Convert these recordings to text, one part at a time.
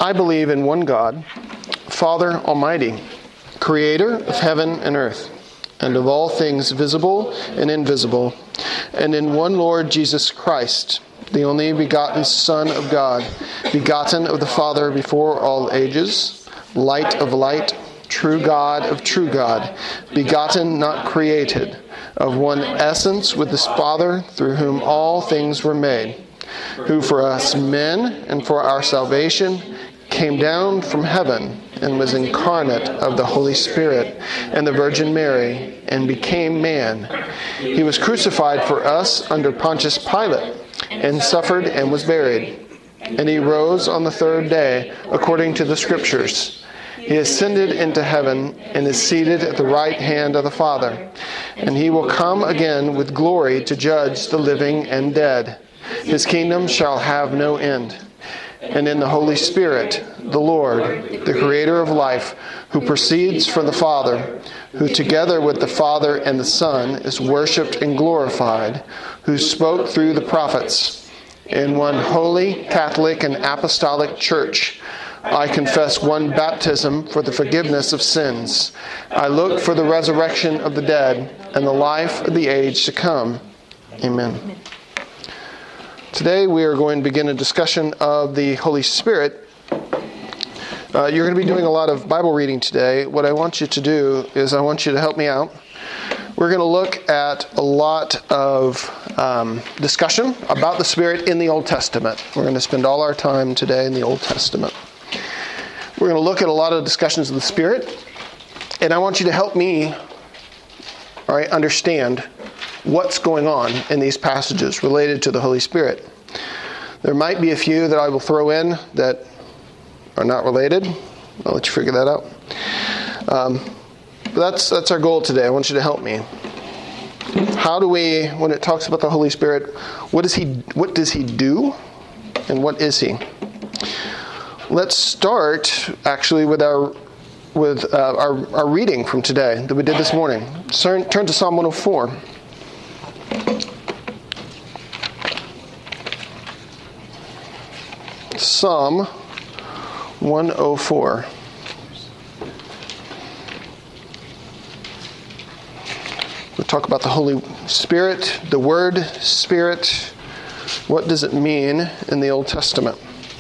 I believe in one God, Father Almighty, creator of heaven and earth, and of all things visible and invisible, and in one Lord Jesus Christ, the only begotten Son of God, begotten of the Father before all ages, light of light, true God of true God, begotten, not created, of one essence with his Father, through whom all things were made, who for us men and for our salvation came down from heaven and was incarnate of the Holy Spirit and the Virgin Mary and became man. He was crucified for us under Pontius Pilate and suffered and was buried. And he rose on the third day according to the Scriptures. He ascended into heaven and is seated at the right hand of the Father. And he will come again with glory to judge the living and dead. His kingdom shall have no end. And in the Holy Spirit, the Lord, the creator of life, who proceeds from the Father, who together with the Father and the Son is worshipped and glorified, who spoke through the prophets, in one holy, Catholic, and apostolic church, I confess one baptism for the forgiveness of sins. I look for the resurrection of the dead and the life of the age to come. Amen. Today we are going to begin a discussion of the Holy Spirit. You're going to be doing a lot of Bible reading today. What I want you to do is I want you to help me out. We're going to look at a lot of discussion about the Spirit in the Old Testament. We're going to spend all our time today in the Old Testament. We're going to look at a lot of discussions of the Spirit, and I want you to help me, understand what's going on in these passages related to the Holy Spirit. There might be a few that I will throw in that are not related. I'll let you figure that out. But that's our goal today. I want you to help me. How do we, when it talks about the Holy Spirit, what does he do, and what is he? Let's start actually with our reading from today that we did this morning. Turn to Psalm 104. Psalm 104. We'll talk about the Holy Spirit, the word Spirit. What does it mean in the Old Testament?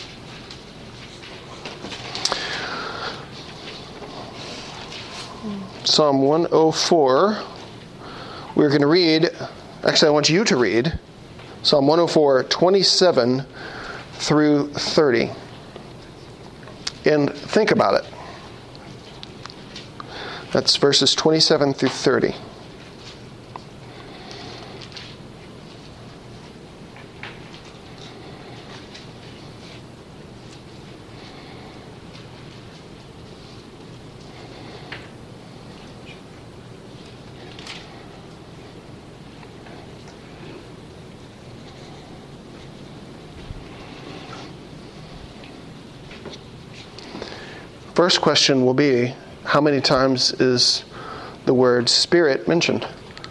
Psalm 104. We're going to read, actually I want you to read, Psalm 104, 27 through 30. And think about it. That's verses 27 through 30. First question will be, how many times is the word Spirit mentioned?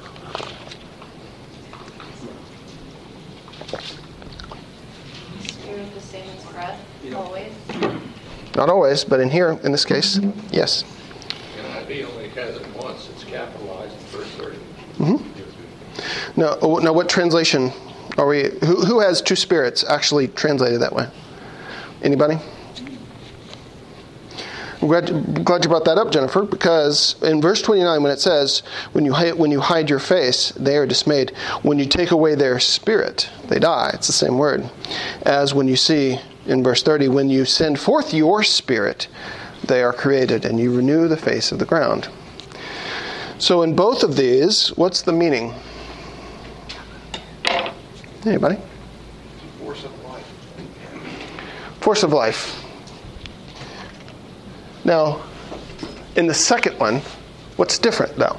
Spirit the same as breath, always? Not always, but in here, in this case, yes. NIV only has it once. It's capitalized in verse 30. Mm-hmm. Now, what translation are we? Who has two spirits actually translated that way? Anybody? I'm glad you brought that up, Jennifer, because in verse 29, when it says, when you hide your face, they are dismayed. When you take away their spirit, they die. It's the same word. As when you see in verse 30, when you send forth your spirit, they are created, and you renew the face of the ground. So in both of these, what's the meaning? Anybody? Force of life. Force of life. Now, in the second one, what's different though?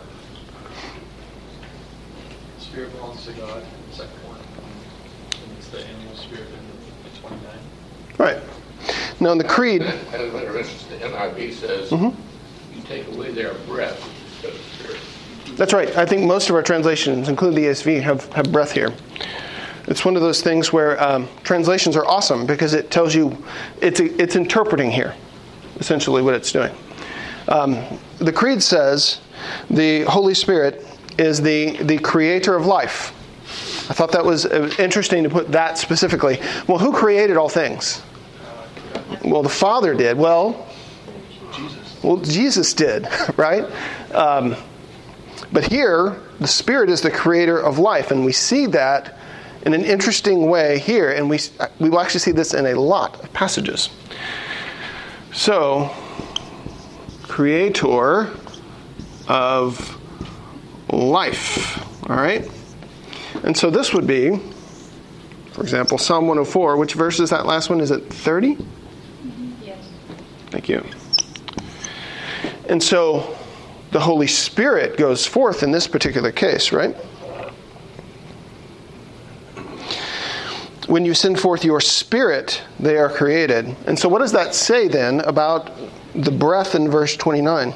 Spirit belongs to God, the second one. And it's the animal spirit in the 29. Right. Now in the creed... As a matter of interest, the NIV says, you take away their breath instead of spirit. That's right. I think most of our translations, including the ESV, have breath here. It's one of those things where translations are awesome because it tells you, it's interpreting here, essentially what it's doing. The Creed says the Holy Spirit is the creator of life. I thought that was interesting to put that specifically. Well, who created all things? Well, the Father did. Well, Jesus did, right? But here, the Spirit is the creator of life, and we see that in an interesting way here, and we will actually see this in a lot of passages. So, creator of life, all right? And so this would be, for example, Psalm 104. Which verse is that last one? Is it 30? Yes. Thank you. And so the Holy Spirit goes forth in this particular case, right? When you send forth your Spirit, they are created. And so what does that say then about the breath in verse 29?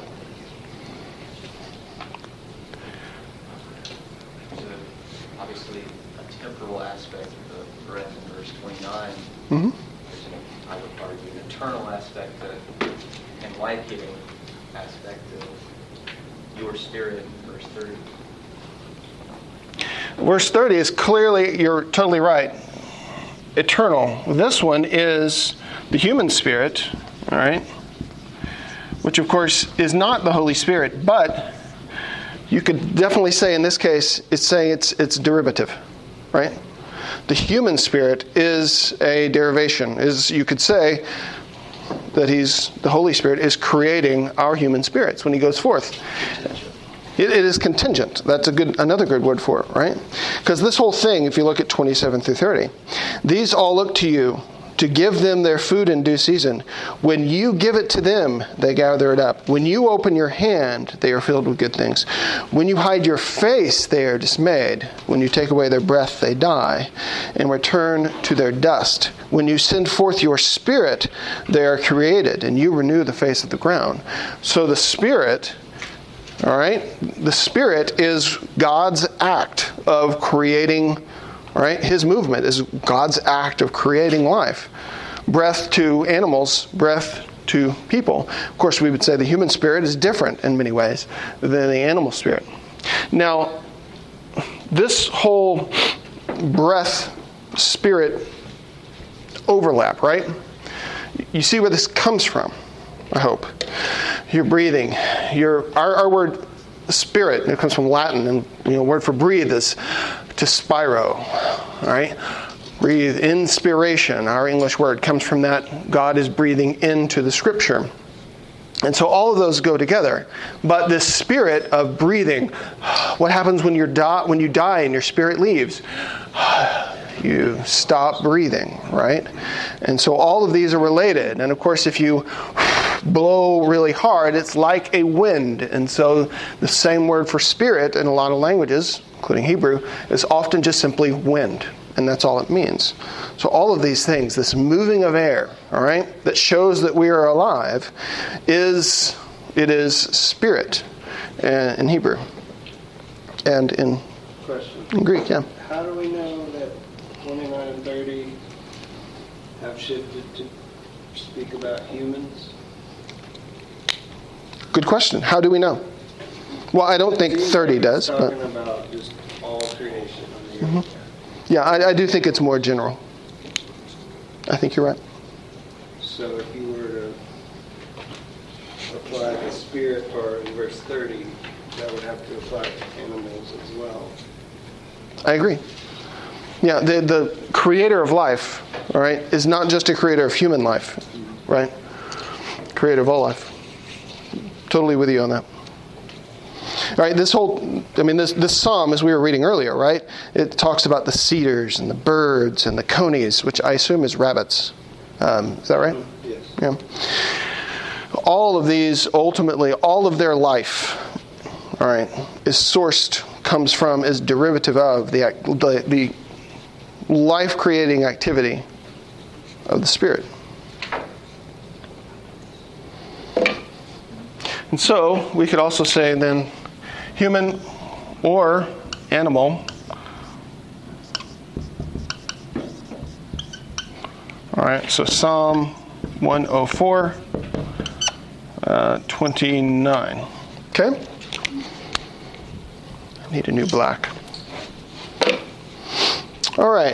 Obviously, a temporal aspect of the breath in verse 29. Mm-hmm. There's, I would argue, an eternal aspect and life-giving aspect of your Spirit in verse 30. Verse 30 is clearly, you're totally right, eternal. This one is the human spirit, all right, which of course is not the Holy Spirit, but you could definitely say in this case, it's saying it's derivative, right? The human spirit is a derivation, you could say that the Holy Spirit is creating our human spirits when he goes forth. It is contingent. That's another good word for it, right? Because this whole thing, if you look at 27 through 30, these all look to you to give them their food in due season. When you give it to them, they gather it up. When you open your hand, they are filled with good things. When you hide your face, they are dismayed. When you take away their breath, they die and return to their dust. When you send forth your Spirit, they are created, and you renew the face of the ground. So the Spirit, all right, the Spirit is God's act of creating, all right, his movement is God's act of creating life. Breath to animals, breath to people. Of course, we would say the human spirit is different in many ways than the animal spirit. Now, this whole breath spirit overlap, right? You see where this comes from, I hope. You're breathing. Our word spirit, it comes from Latin, and word for breathe is to spiro, all right? Breathe, inspiration, our English word comes from that. God is breathing into the Scripture. And so all of those go together. But this spirit of breathing, what happens when you die and your spirit leaves? You stop breathing, right? And so all of these are related. And of course, if you blow really hard, it's like a wind. And so the same word for spirit in a lot of languages, including Hebrew, is often just simply wind. And that's all it means. So all of these things, this moving of air, all right, that shows that we are alive, is spirit in Hebrew. And in Greek, yeah. How do we know that 29 and 30 have shifted to speak about humans? Good question. How do we know? Well, I don't think 30 does. Talking about just all creation on the earth. Yeah, I do think it's more general. I think you're right. So if you were to apply the spirit part in verse 30, that would have to apply to animals as well. I agree. Yeah, the creator of life, all right, is not just a creator of human life, right? Creator of all life. Totally with you on that. All right, this psalm, as we were reading earlier, right, it talks about the cedars and the birds and the conies, which I assume is rabbits. Is that right? Yes. Yeah. All of these, ultimately, all of their life, all right, comes from, is derivative of the life-creating activity of the Spirit. And so, we could also say then, human or animal, All right, so Psalm 104, 29. Okay? I need a new black. All right.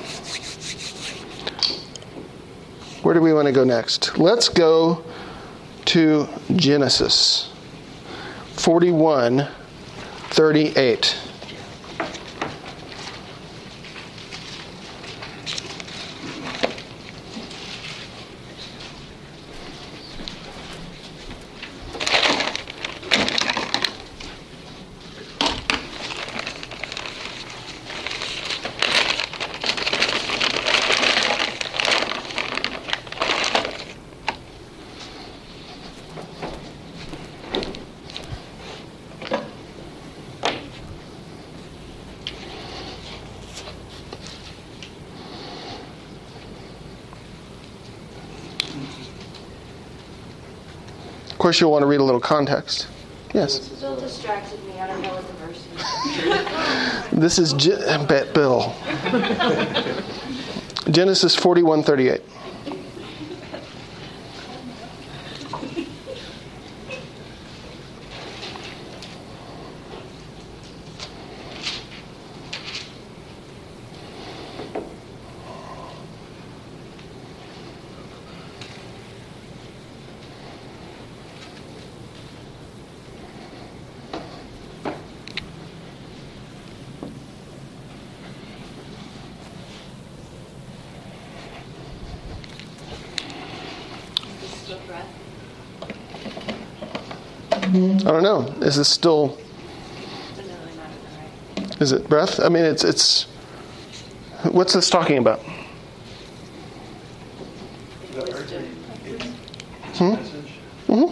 Where do we want to go next? Let's go to Genesis 41:38. Of course, you'll want to read a little context. Yes. Still distracted me. I don't know what the verse is. This is Bill. Genesis 41:38. This is still breath. I don't know. Is this still? But no, I'm not right. Is it breath? I mean, it's. What's this talking about? Wisdom. Message. Mm-hmm.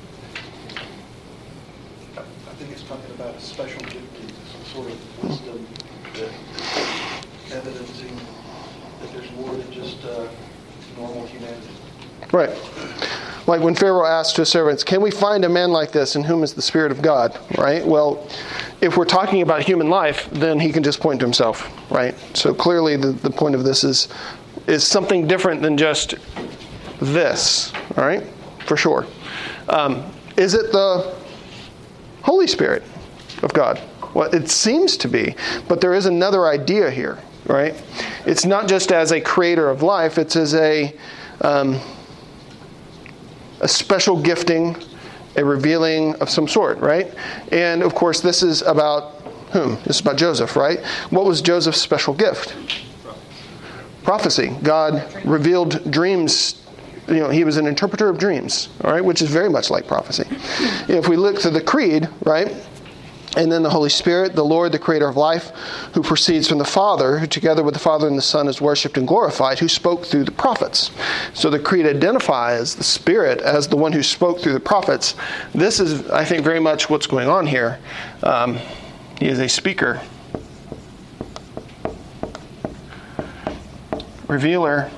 I think it's talking about a special gifting, some sort of wisdom that evidencing that there's more than just normal humanity. Right. Like when Pharaoh asked to his servants, can we find a man like this in whom is the Spirit of God? Right? Well, if we're talking about human life, then he can just point to himself. Right? So clearly the point of this is something different than just this. All right? For sure. Is it the Holy Spirit of God? Well, it seems to be. But there is another idea here. Right? It's not just as a creator of life. It's as a special gifting, a revealing of some sort, right? And of course, this is about whom? This is about Joseph, right? What was Joseph's special gift? Prophecy. God revealed dreams. He was an interpreter of dreams, all right, which is very much like prophecy. If we look to the creed, right? And then the Holy Spirit, the Lord, the creator of life, who proceeds from the Father, who together with the Father and the Son is worshipped and glorified, who spoke through the prophets. So the creed identifies the Spirit as the one who spoke through the prophets. This is, I think, very much what's going on here. He is a speaker, revealer,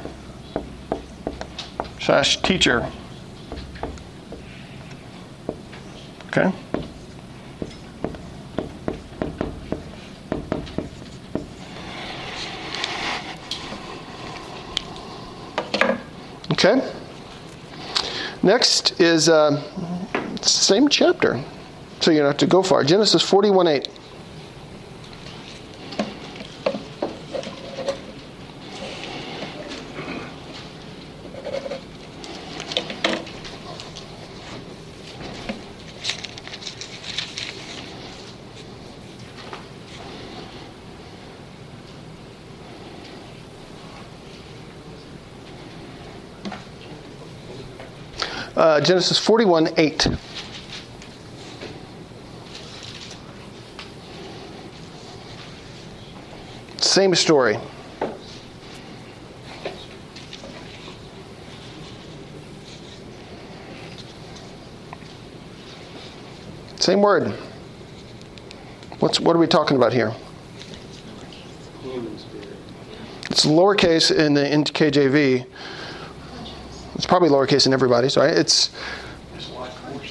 / teacher. Okay? Okay. Next is same chapter, so you don't have to go far. Genesis 41:8. Genesis 41:8. Same story. Same word. What are we talking about here? Human spirit. It's lowercase in the KJV. It's probably lowercase in everybody's, right? It's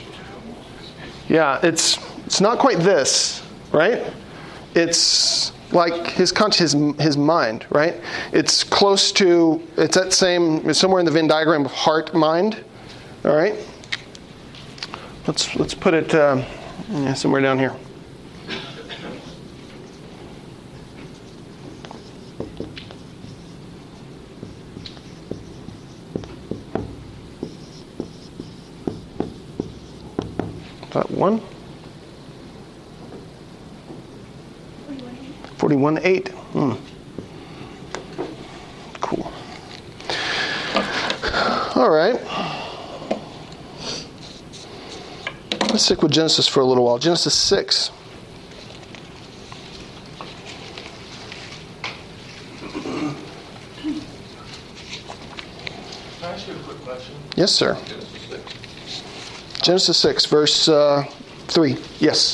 not quite this, right? It's like his conscience, his mind, right? It's close to, it's that same, it's somewhere in the Venn diagram of heart, mind, all right? Let's put it somewhere down here. That one? 41:8. Cool. All right. Let's stick with Genesis for a little while. Genesis 6. Can I ask you a quick question? Yes, sir. Genesis 6, verse 3. Yes.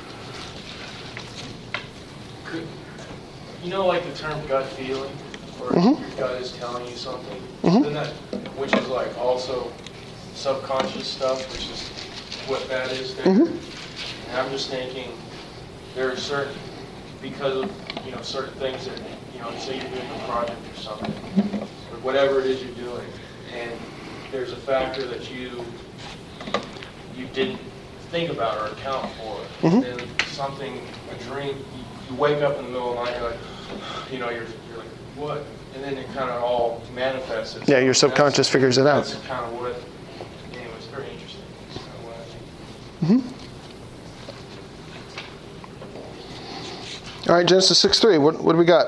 You know, like the term gut feeling, or Mm-hmm. your gut is telling you something, Mm-hmm. then that, which is like also subconscious stuff, which is what that is there. Mm-hmm. And I'm just thinking, there are certain, because of certain things that say you're doing a project or something, or whatever it is you're doing, and there's a factor that you didn't think about or account for, Mm-hmm. and then something, a dream, you wake up in the middle of the night, you're like, you're like, what? And then it kind of all manifests itself. Yeah, your subconscious figures it out. That's kind of what, anyway, it's very interesting. That's kind of what I think. Mm-hmm. All right, Genesis 6:3. What do we got?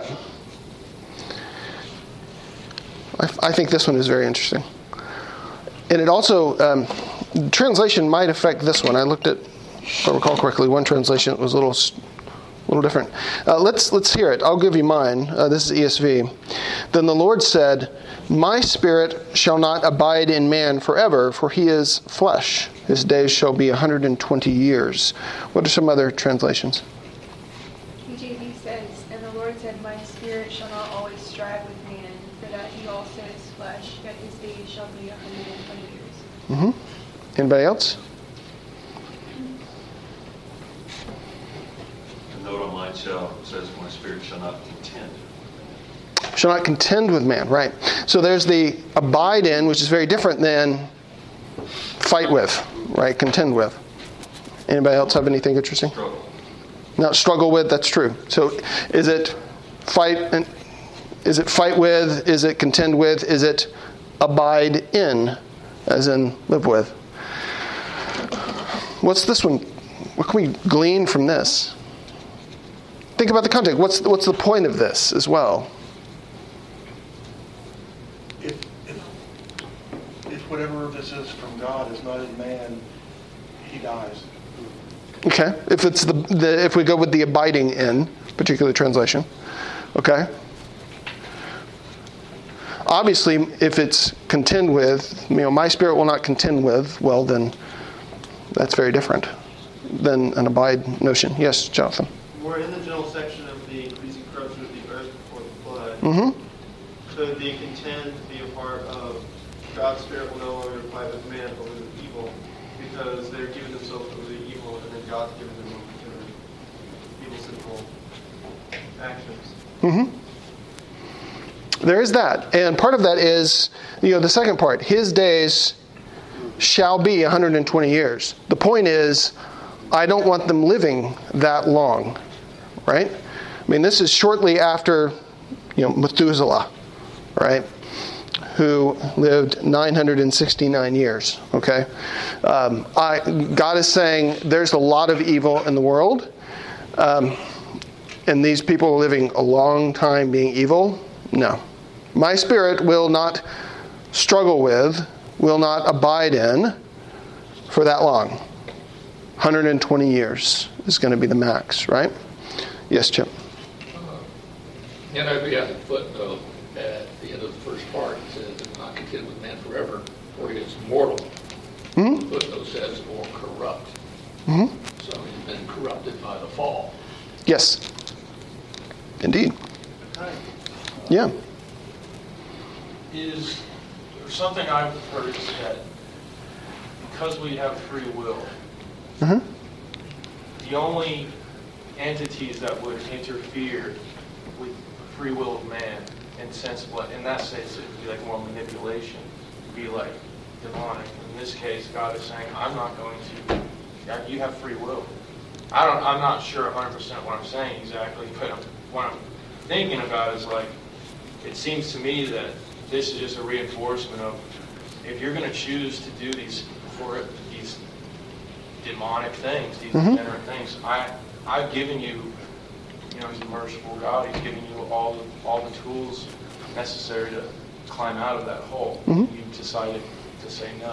I think this one is very interesting. And it also, translation might affect this one. I looked at, if I recall correctly, one translation was a little different. Let's hear it. I'll give you mine. This is ESV. Then the Lord said, "My spirit shall not abide in man forever, for he is flesh. His days shall be 120 years." What are some other translations? KJV says, "And the Lord said, My spirit shall not always strive with man, for that he also is flesh, yet his days shall be 120 years." Mm-hmm. Anybody else? A note on mine says, "My spirit shall not contend." Shall not contend with man, right. So there's the abide in, which is very different than fight with, right? Contend with. Anybody else have anything interesting? Struggle. Not struggle with, that's true. So is it fight with? Is it contend with? Is it abide in, as in live with? What's this one? What can we glean from this? Think about the context. What's the point of this as well? If whatever this is from God is not in man, he dies. Okay. If it's if we go with the abiding in, particular translation. Okay. Obviously, if it's contend with, my spirit will not contend with, well then that's very different than an abide notion. Yes, Jonathan. We're in the general section of the increasing corruption of the earth before the flood. Mm-hmm. Could the contend be a part of God's spirit will no longer fight with man over the evil because they're giving themselves over the evil and then God's giving them over to the evil, sinful actions? Mm-hmm. There is that. And part of that is, the second part. His days shall be 120 years. The point is, I don't want them living that long. Right? This is shortly after, Methuselah, right? Who lived 969 years. Okay? God is saying there's a lot of evil in the world. And these people are living a long time being evil. No. My spirit will not struggle with, will not abide in for that long. 120 years is going to be the max, right? Yes, Chip. NIV has a footnote at the end of the first part. It says, "It will not contend with man forever, for he is mortal." Mm-hmm. The footnote says, "or corrupt." Mm-hmm. So he's been corrupted by the fall. Yes. Indeed. Yeah. Is something I've heard is that because we have free will, Mm-hmm. the only entities that would interfere with free will of man and sense what in that sense it would be like more manipulation, be like demonic. In this case, God is saying, I'm not going to, you have free will. I'm not sure 100% what I'm saying exactly, but what I'm thinking about is like, it seems to me that this is just a reinforcement of, if you're going to choose to do these demonic things, these degenerate things, I've given you, He's a merciful God. He's giving you all the tools necessary to climb out of that hole. You decided to say no.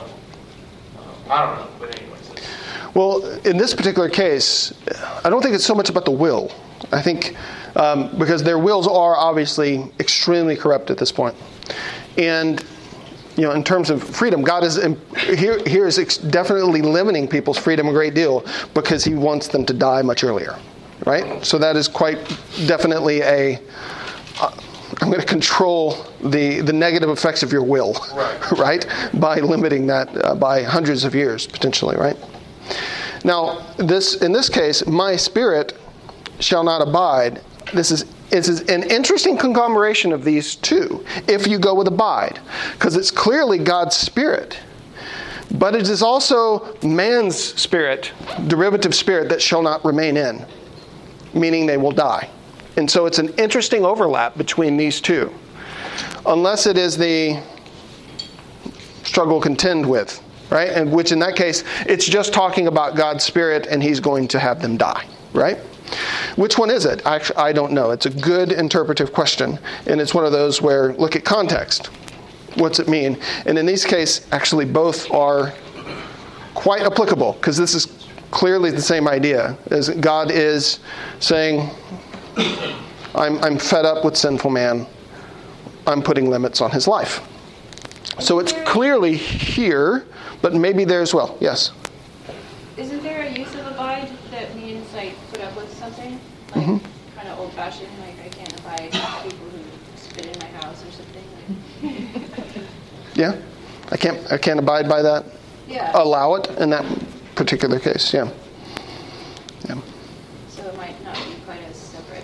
I don't know, but anyways. Well, in this particular case, I don't think it's so much about the will. I think because their wills are obviously extremely corrupt at this point. And, in terms of freedom, God is here is definitely limiting people's freedom a great deal because He wants them to die much earlier, right? So that is quite definitely I'm going to control the negative effects of your will, right? By limiting that by hundreds of years, potentially, right? Now, in this case, my spirit shall not abide. This is an interesting conglomeration of these two, if you go with abide, because it's clearly God's spirit. But it is also man's spirit, derivative spirit, that shall not remain in, meaning they will die. And so it's an interesting overlap between these two. Unless it is the struggle contend with, right? And which in that case, it's just talking about God's spirit and He's going to have them die, right? Which one is it? Actually, I don't know. It's a good interpretive question. And it's one of those where, look at context. What's it mean? And in these cases, actually both are quite applicable, because this is clearly the same idea. As God is saying, I'm fed up with sinful man. I'm putting limits on his life. So it's clearly here, but maybe there as well. Yes? Isn't there a use of abide that means like put up with something? Like kind of old-fashioned, like I can't abide people who spit in my house or something. Like. Yeah? I can't abide by that? Yeah. Allow it in that particular case, yeah. Yeah. So it might not be quite as separate.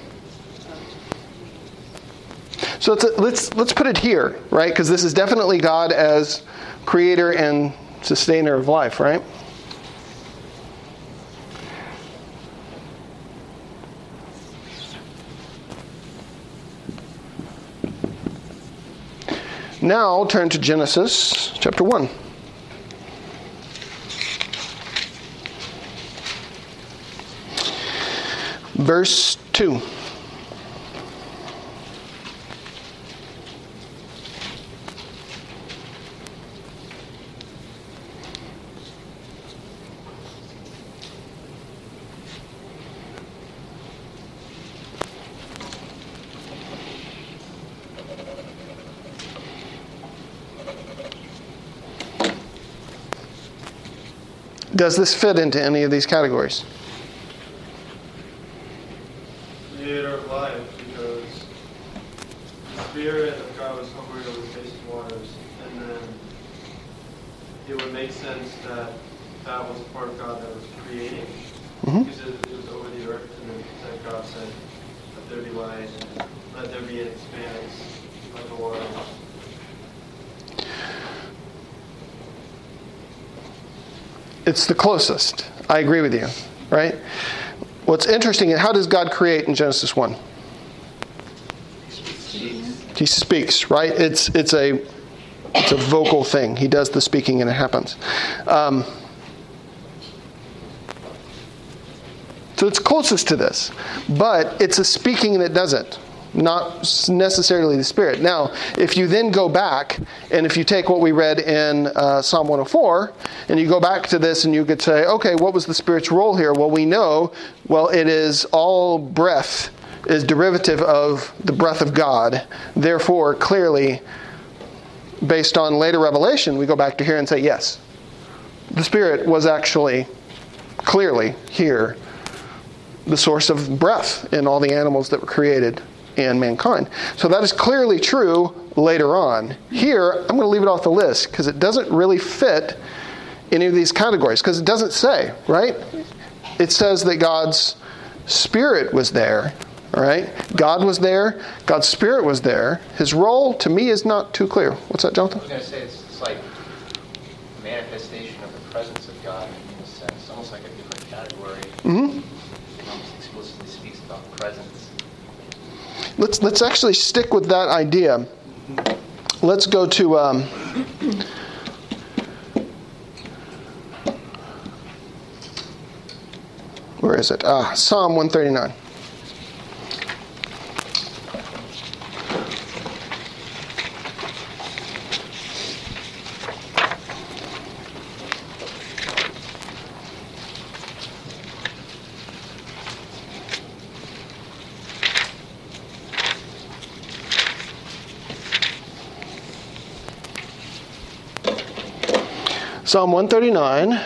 So let's put it here, right? Because this is definitely God as creator and sustainer of life, right? Now turn to Genesis chapter 1. Verse 2. Does this fit into any of these categories? Creator of life, because the Spirit of God was hovering over the face of waters, and then it would make sense that that was part of God that was creating, because it was over the earth, and then God said, let there be light, and let there be an expanse like the waters. It's the closest. I agree with you, right? What's interesting is, how does God create in Genesis 1? He speaks, right? It's a vocal thing. He does the speaking and it happens. So it's closest to this. But it's a speaking that does it, not necessarily the Spirit. Now, if you then go back, and if you take what we read in Psalm 104, and you go back to this and you could say, okay, what was the Spirit's role here? Well, we know, it is all breath is derivative of the breath of God. Therefore, clearly, based on later revelation, we go back to here and say, yes, the Spirit was actually clearly here, the source of breath in all the animals that were created and mankind. So that is clearly true later on. Here, I'm going to leave it off the list because it doesn't really fit any of these categories, because it doesn't say, right? It says that God's Spirit was there. All right? God was there. God's Spirit was there. His role, to me, is not too clear. What's that, Jonathan? I was going to say, it's like a manifestation of the presence of God in a sense, almost like a different category. Mm-hmm. It almost explicitly speaks about presence. Let's actually stick with that idea. Let's go to where is it? Psalm 139. Psalm 139,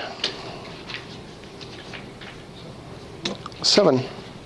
7.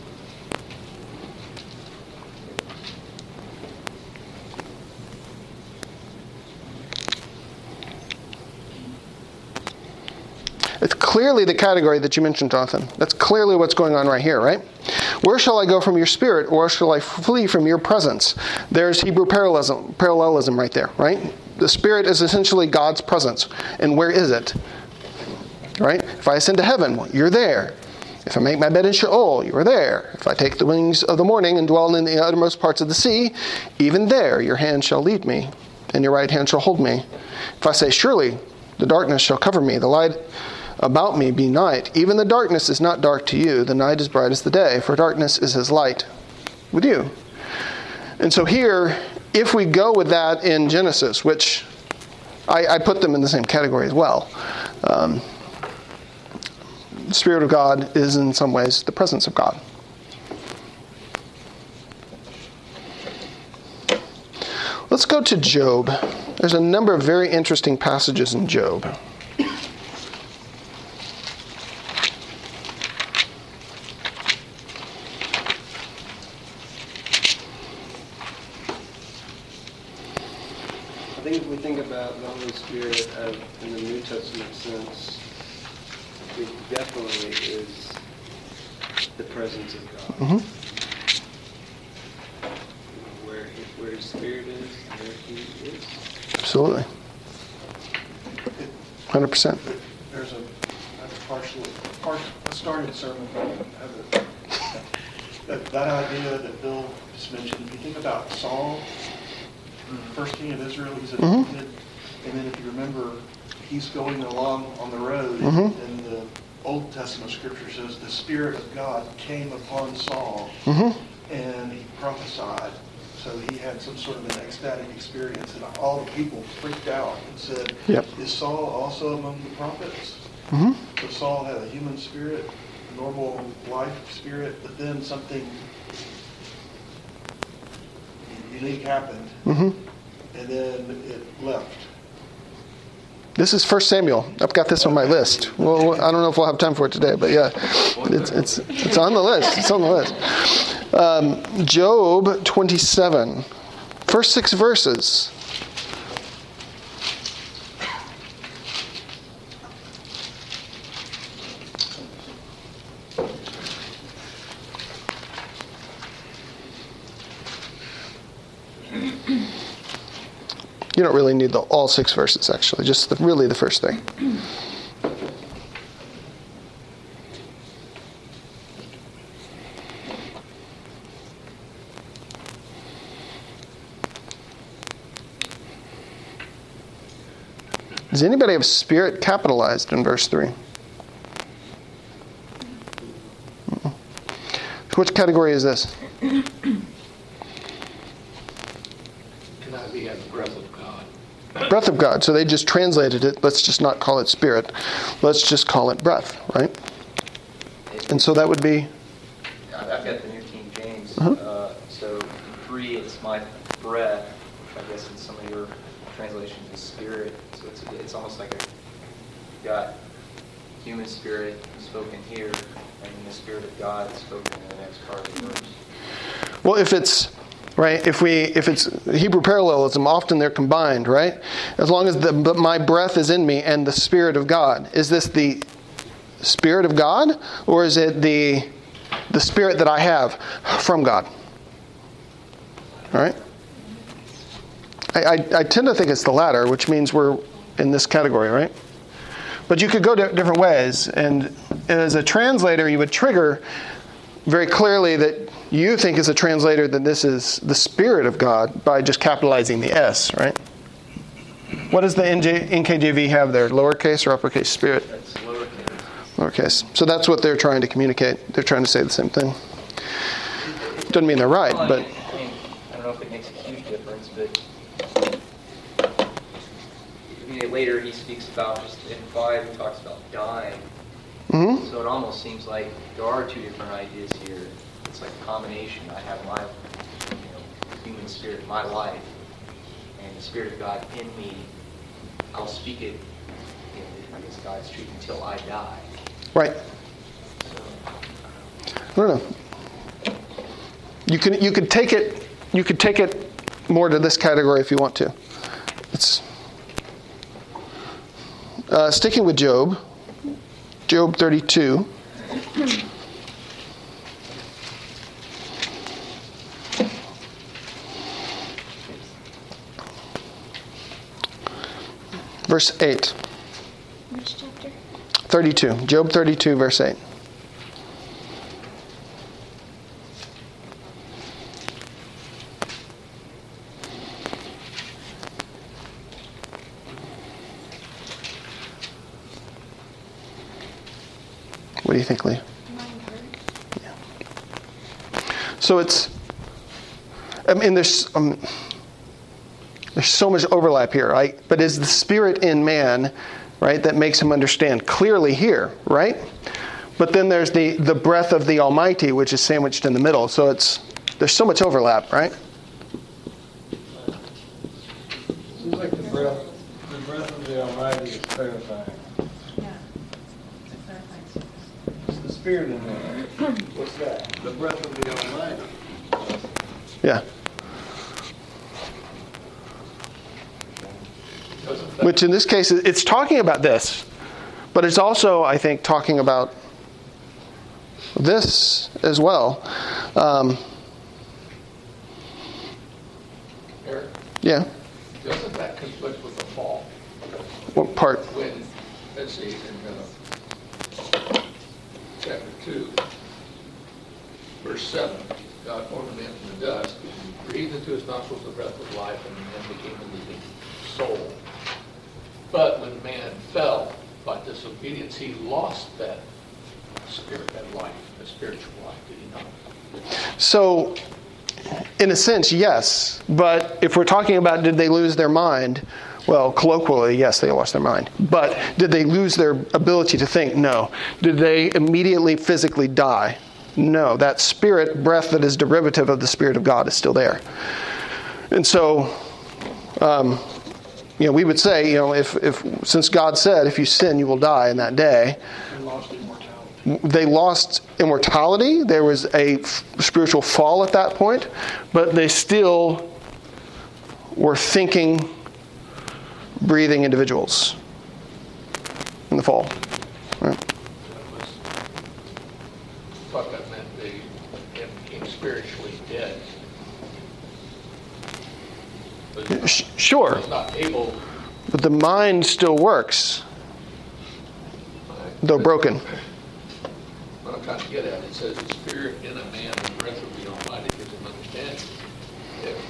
It's clearly the category that you mentioned, Jonathan. That's clearly what's going on right here, right? Where shall I go from your Spirit, or where shall I flee from your presence? There's Hebrew parallelism right there, right? The Spirit is essentially God's presence. And where is it? Right? If I ascend to heaven, well, you're there. If I make my bed in Sheol, you are there. If I take the wings of the morning and dwell in the uttermost parts of the sea, even there your hand shall lead me, and your right hand shall hold me. If I say, surely the darkness shall cover me, the light about me be night. Even the darkness is not dark to you. The night is bright as the day, for darkness is as light with you. And so here, if we go with that in Genesis, which I put them in the same category as well, the Spirit of God is in some ways the presence of God. Let's go to Job. There's a number of very interesting passages in Job. I think if we think about the Holy Spirit in the New Testament sense, it definitely is the presence of God. Mm-hmm. Where His Spirit is, there He is. Absolutely. 100%. There's a started sermon. That idea that Bill just mentioned. If you think about Saul, first king of Israel, he's anointed, and then if you remember, he's going along on the road, and the Old Testament scripture says the Spirit of God came upon Saul, and he prophesied. So he had some sort of an ecstatic experience, and all the people freaked out and said, Is Saul also among the prophets? So Saul had a human spirit, a normal life spirit, but then something unique happened, and then it left. This is 1 Samuel. I've got this on my list. Well, I don't know if we'll have time for it today, but yeah, it's on the list. It's on the list. Job 27, first 6 verses. You don't really need all 6 verses, actually. Just really the first thing. Does anybody have Spirit capitalized in verse 3? Which category is this? Can I be as the breath of God? Breath of God. So they just translated it. Let's just not call it Spirit. Let's just call it breath, right? And so that would be... I've got the New King James. So 3, it's my breath, which I guess in some of your translations is spirit. So it's almost like you've got human spirit spoken here, and then the Spirit of God spoken in the next part of the verse. Well, if it's right, if it's Hebrew parallelism, often they're combined, right? As long as my breath is in me and the Spirit of God. Is this the Spirit of God, or is it the the spirit that I have from God. All right? I tend to think it's the latter, which means we're in this category, right? But you could go different ways. And as a translator, you would trigger very clearly that you think as a translator that this is the Spirit of God by just capitalizing the S, right? What does the NKJV have there? Lowercase or uppercase Spirit? That's lowercase. Lowercase. So that's what they're trying to communicate. They're trying to say the same thing. Doesn't mean they're right, Well, but... I mean, I don't know if it makes a huge difference, but later he speaks about, just in 5, he talks about dying. Mm-hmm. So it almost seems like there are two different ideas here. It's like a combination. I have my human spirit, my life, and the Spirit of God in me. I'll speak it, I guess God's truth, until I die. Right. I don't know. You could take it more to this category if you want to. It's sticking with Job 32. Verse 8. Which chapter? 32. Job 32, verse 8. What do you think, Lee? Yeah. So it's, I mean, there's so much overlap here, right? But is the Spirit in man, right, that makes him understand clearly here, right? But then there's the breath of the Almighty, which is sandwiched in the middle. So there's so much overlap, right? Seems like the breath of the Almighty is clarifying. Yeah. It's a clarifying statement. It's the Spirit in there. What's that? The breath of the Almighty. Yeah. Which in this case, it's talking about this. But it's also, I think, talking about this as well. Eric, Yeah. doesn't that conflict with the fall? What part? When, let's see, in chapter 2, verse 7, God formed man from the dust, breathed into his nostrils the breath of life, and man became a living soul. But when man fell by disobedience, he lost that spirit, that life, the spiritual life, did he not? So, in a sense, yes. But if we're talking about did they lose their mind, well, colloquially, yes, they lost their mind. But did they lose their ability to think? No. Did they immediately physically die? No. That spirit breath that is derivative of the Spirit of God is still there. And so, we would say, if since God said, if you sin, you will die in that day. They lost immortality. They lost immortality. There was a spiritual fall at that point, but they still were thinking, breathing individuals in the fall. Right? I thought that meant they became spiritually dead. But Sure, was not able. but the mind still works, though broken. What I'm trying to get at, it says the spirit in a man, the breath of the Almighty gives him understanding. If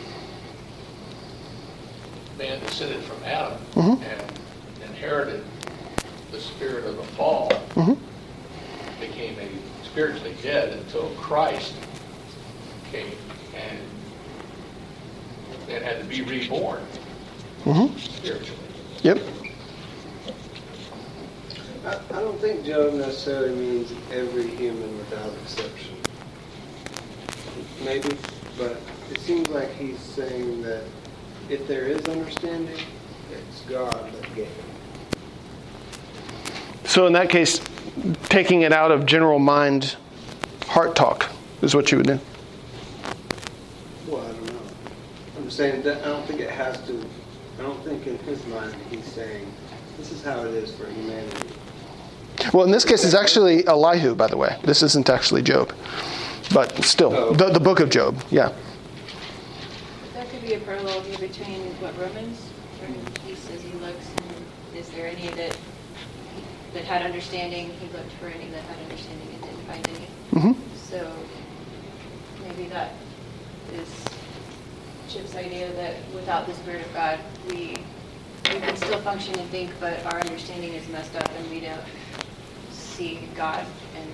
man descended from Adam and inherited the spirit of the fall, became spiritually dead until Christ came and had to be reborn spiritually. Yep. I don't think Job necessarily means every human without exception. Maybe, but it seems like he's saying that if there is understanding, it's God that gave it. So in that case, taking it out of general mind heart talk is what you would do. Well, I don't know. I'm saying that I don't think it has to. I don't think in his mind he's saying this is how it is for humanity. Well, in this case, it's actually Elihu, by the way. This isn't actually Job. But still, the book of Job, yeah. That could be a parallel here between what Romans, where he says he looks, and is there any that had understanding? He looked for any that had understanding and didn't find any. Mm-hmm. So maybe that is Chip's idea that without the Spirit of God, we can still function and think, but our understanding is messed up and we don't see God and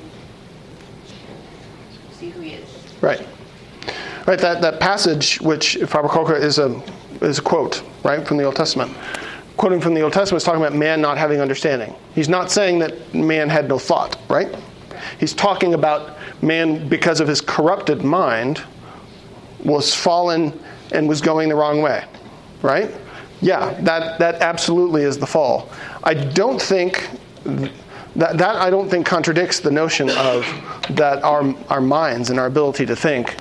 see who He is. Right. Right. That passage, which, if I recall correctly, is a quote, right, from the Old Testament. Quoting from the Old Testament is talking about man not having understanding. He's not saying that man had no thought, right? He's talking about man, because of his corrupted mind, was fallen and was going the wrong way, right? Yeah, that absolutely is the fall. I don't think that I don't think contradicts the notion of that our minds and our ability to think,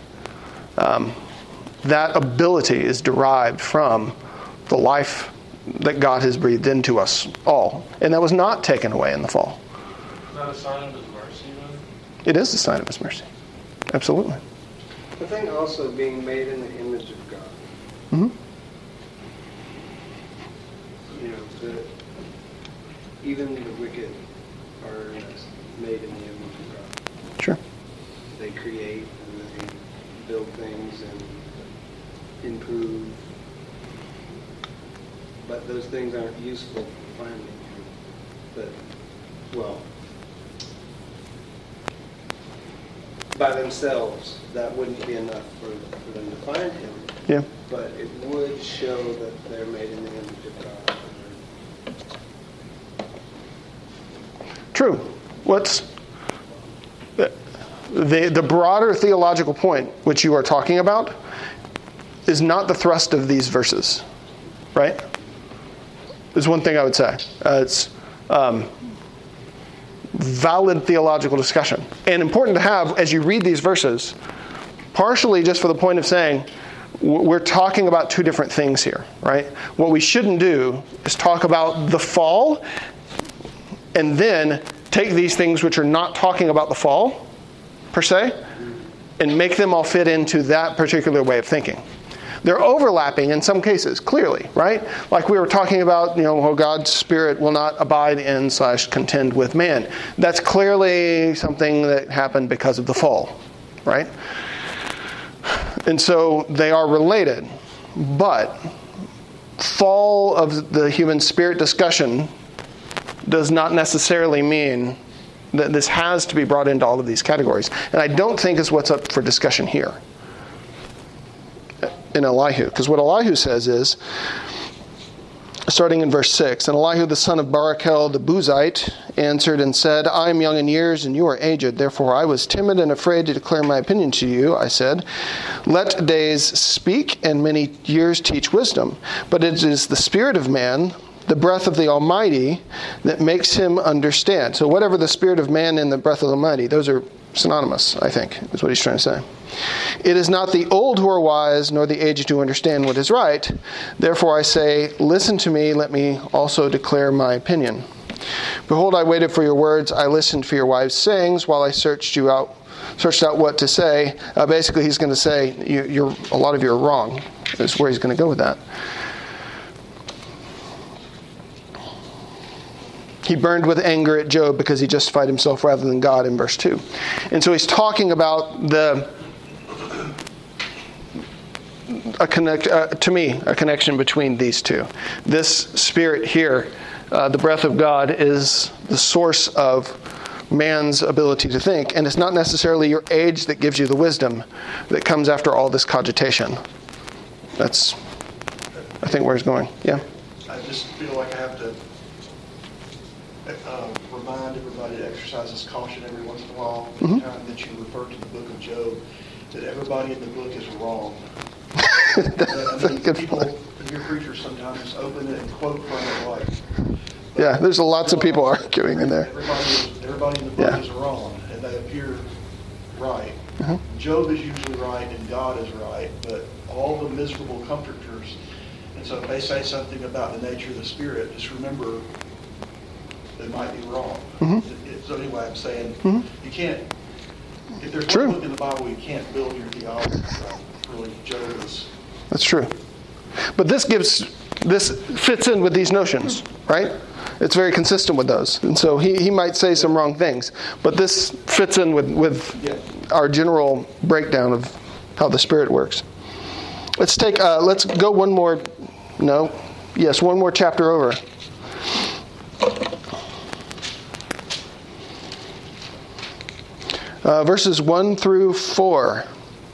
that ability is derived from the life that God has breathed into us all. And that was not taken away in the fall. Is that a sign of His mercy, then? It is a sign of His mercy. Absolutely. I think also being made in the image of God. Mm-hmm. You know, even the wicked are made in the image of God. Sure. They create and they build things and improve. But those things aren't useful for finding Him. But, well, by themselves, that wouldn't be enough for them to find Him. Yeah. But it would show that they're made in the image of God. True. What's the broader theological point which you are talking about is not the thrust of these verses, right? Is one thing I would say. It's valid theological discussion and important to have as you read these verses, partially just for the point of saying we're talking about two different things here, right? What we shouldn't do is talk about the fall and then take these things which are not talking about the fall, per se, and make them all fit into that particular way of thinking. They're overlapping in some cases, clearly, right? Like we were talking about, God's Spirit will not abide in / contend with man. That's clearly something that happened because of the fall, right? And so they are related. But fall of the human spirit discussion does not necessarily mean that this has to be brought into all of these categories. And I don't think is what's up for discussion here in Elihu. Because what Elihu says is, starting in verse 6, and Elihu the son of Barachel the Buzite answered and said, I am young in years and you are aged. Therefore I was timid and afraid to declare my opinion to you. I said, let days speak and many years teach wisdom. But it is the spirit of man, the breath of the Almighty, that makes him understand. So whatever the spirit of man and the breath of the Almighty, those are synonymous, I think, is what he's trying to say. It is not the old who are wise, nor the aged who understand what is right. Therefore I say, listen to me, let me also declare my opinion. Behold, I waited for your words, I listened for your wise sayings, while I searched out what to say. Basically, he's going to say, a lot of you are wrong, is where he's going to go with that. He burned with anger at Job because he justified himself rather than God in verse 2. And so he's talking about a connection between these two. This spirit here, the breath of God, is the source of man's ability to think. And it's not necessarily your age that gives you the wisdom that comes after all this cogitation. That's, I think, where he's going. Yeah? I just feel like I have to remind everybody to exercise this caution every once in a while, every time that you refer to the book of Job, that everybody in the book is wrong. People, your preachers sometimes open it and quote from it like... Yeah, there's lots of people arguing in there. Everybody in the book is wrong, and they appear right. Job is usually right, and God is right, but all the miserable comforters, and so if they say something about the nature of the Spirit, just remember that might be wrong. So anyway, I'm saying you can't, if there's True. one book in the Bible, you can't build your theology from. Really, Job is. That's true. But this fits in with these notions, right? It's very consistent with those. And so he might say some wrong things, but this fits in with our general breakdown of how the Spirit works. Let's go one more chapter over. Verses 1 through 4.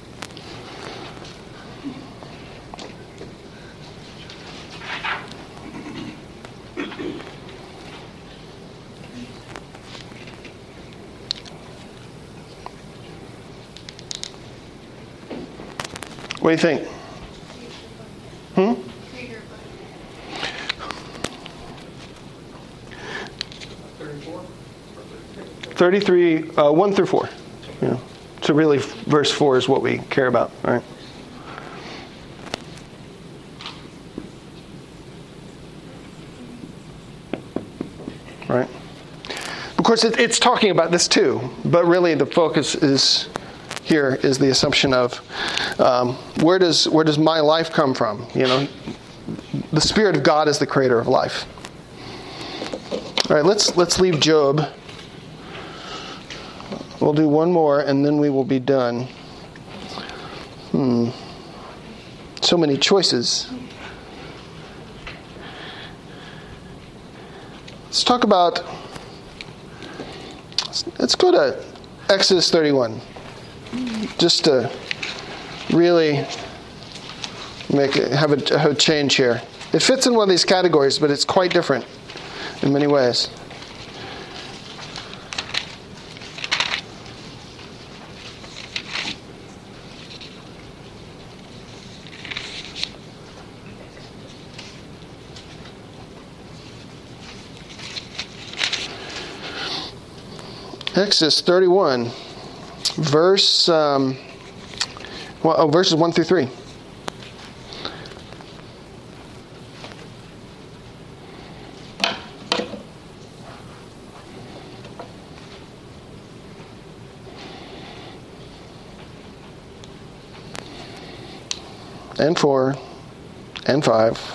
What do you think? 33, 1 through 4. Yeah. So really, verse 4 is what we care about, right? Right. Of course, it's talking about this too, but really the focus here is the assumption of where does my life come from? The Spirit of God is the creator of life. All right, let's leave Job. We'll do one more, and then we will be done. So many choices. Let's go to Exodus 31. Just to really have a change here. It fits in one of these categories, but it's quite different in many ways. Exodus 31, verses 1 through 3. And 4, and 5.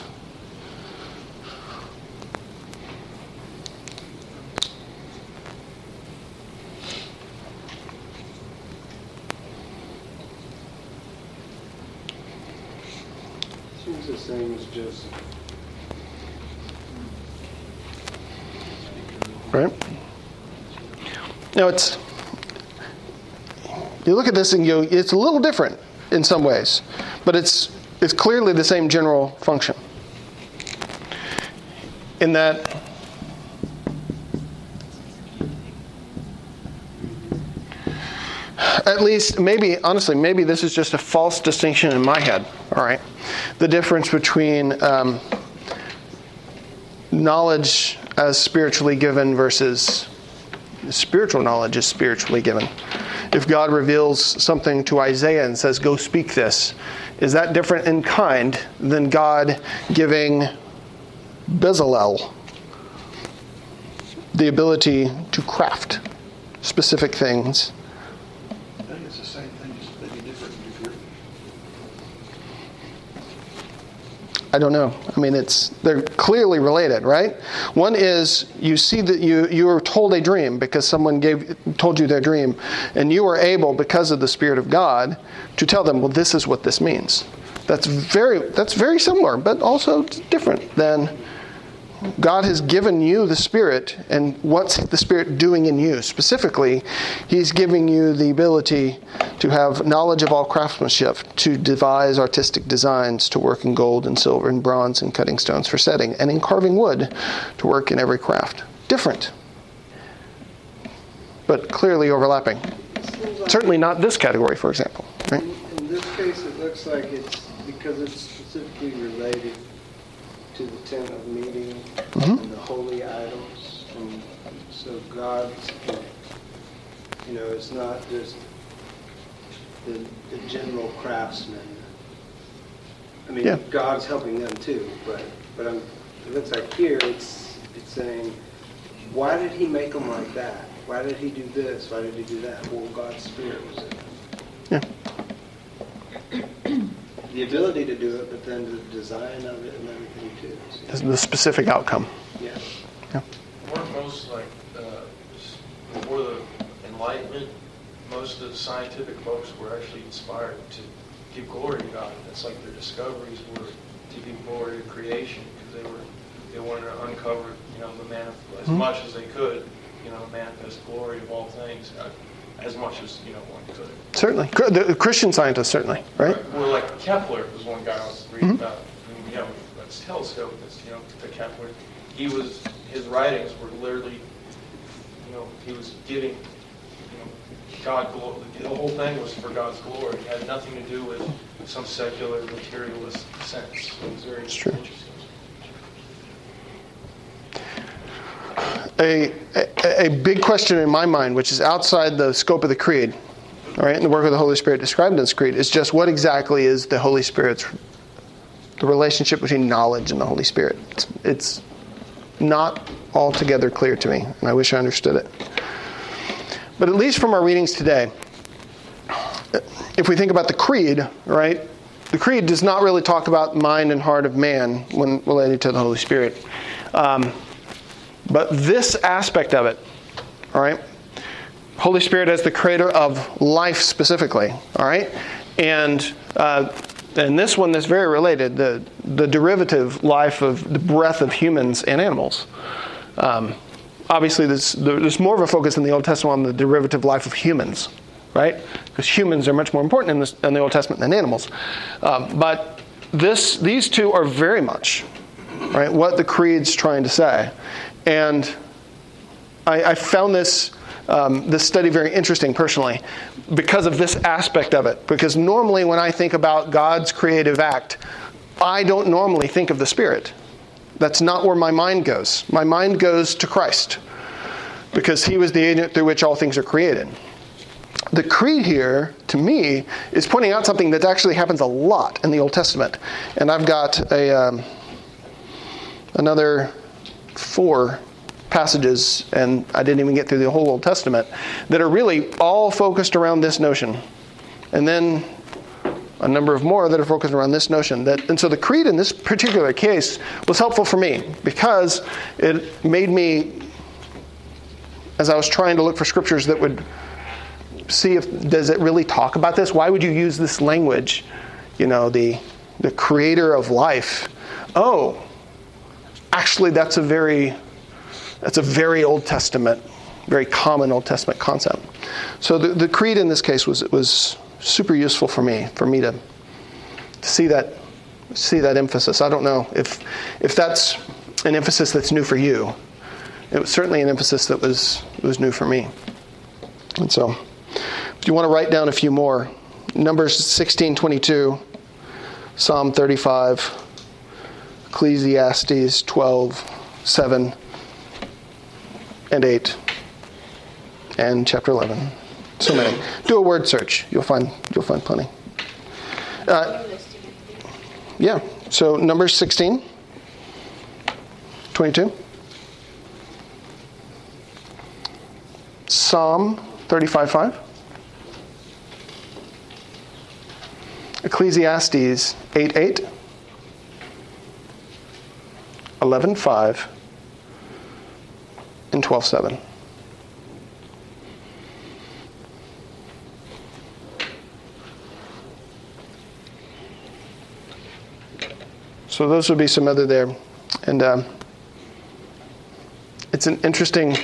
Seems the same as Joseph. Right? Now you look at this and it's a little different in some ways, but it's clearly the same general function. In that at least, maybe this is just a false distinction in my head, all right? The difference between knowledge as spiritually given versus spiritual knowledge is spiritually given. If God reveals something to Isaiah and says, go speak this, is that different in kind than God giving Bezalel the ability to craft specific things? I think it's the same thing, just maybe different degree. I don't know. I mean, they're clearly related, right? One is you see that you were told a dream because someone told you their dream, and you were able, because of the Spirit of God, to tell them, well, this is what this means. That's very similar, but also different than God has given you the Spirit, and what's the Spirit doing in you? Specifically, He's giving you the ability to have knowledge of all craftsmanship, to devise artistic designs, to work in gold and silver and bronze and cutting stones for setting, and in carving wood, to work in every craft. Different, but clearly overlapping. Certainly not this category, for example. Right? In this case, it looks like it's because it's specifically related to the tent of meeting and the holy idols. And so God's, it's not just the general craftsman. I mean, God's helping them too, but it looks like here it's saying why did he make them like that? Why did he do this? Why did he do that? Well, God's Spirit was in them. Yeah. The ability to do it, but then the design of it and everything too. So, The specific outcome. yeah. Yeah. Weren't most like, before the Enlightenment, most of the scientific folks were actually inspired to give glory to God. It's like their discoveries were to give glory to creation, because they wanted to uncover, as much as they could, manifest glory of all things, as much as one could. Certainly. The Christian scientists, certainly, right? Well, like Kepler was one guy I was reading about. That's telescope. That's the Kepler. His writings were literally, he was giving, God glory. The whole thing was for God's glory. It had nothing to do with some secular materialist sense. It was very interesting. A big question in my mind, which is outside the scope of the Creed, all right, and the work of the Holy Spirit described in this Creed, is just what exactly is the Holy Spirit's, the relationship between knowledge and the Holy Spirit. It's not altogether clear to me, and I wish I understood it. But at least from our readings today, if we think about the Creed, right, the Creed does not really talk about mind and heart of man when related to the Holy Spirit. But this aspect of it, all right, Holy Spirit as the creator of life specifically, all right, and this one that's very related, the derivative life of the breath of humans and animals. Obviously, there's more of a focus in the Old Testament on the derivative life of humans, right? Because humans are much more important in the Old Testament than animals. But these two are very much, right, what the Creed's trying to say. And I found this study very interesting personally because of this aspect of it. Because normally when I think about God's creative act, I don't normally think of the Spirit. That's not where my mind goes. My mind goes to Christ because He was the agent through which all things are created. The Creed here, to me, is pointing out something that actually happens a lot in the Old Testament. And I've got another 4 passages, and I didn't even get through the whole Old Testament, that are really all focused around this notion. And then a number of more that are focused around this notion. And so the Creed in this particular case was helpful for me because it made me, as I was trying to look for scriptures that would see does it really talk about this? Why would you use this language? The creator of life. Oh, actually that's a very Old Testament, very common Old Testament concept. So the Creed in this case was super useful for me to see that emphasis. I don't know if that's an emphasis that's new for you. It was certainly an emphasis that was new for me. And so, if you want to write down a few more, Numbers 16:22, Psalm 35, Ecclesiastes 12:7 and 8, and chapter 11. So many. Do a word search. You'll find plenty. Yeah. So Numbers 16:22, Psalm 35:5, Ecclesiastes 8:8, 11:5, and 12:7. So those would be some other there. And it's an interesting,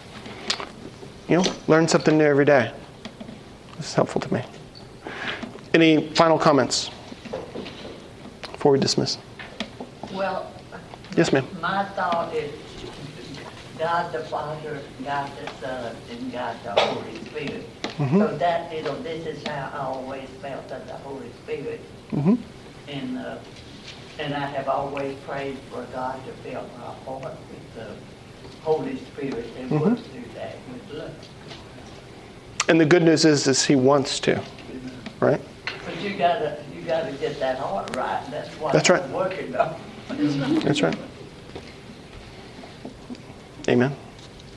learn something new every day. It's helpful to me. Any final comments before we dismiss? Well, yes, ma'am. My thought is God the Father, God the Son, and God the Holy Spirit. Mm-hmm. So that, this is how I always felt of the Holy Spirit. Mm-hmm. And I have always prayed for God to fill my heart with the Holy Spirit and work through that with love. And the good news is He wants to, right? But you gotta get that heart right. That's what I'm working on. That's right. Amen.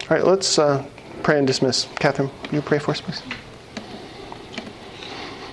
All right, let's pray and dismiss. Catherine, will you pray for us, please?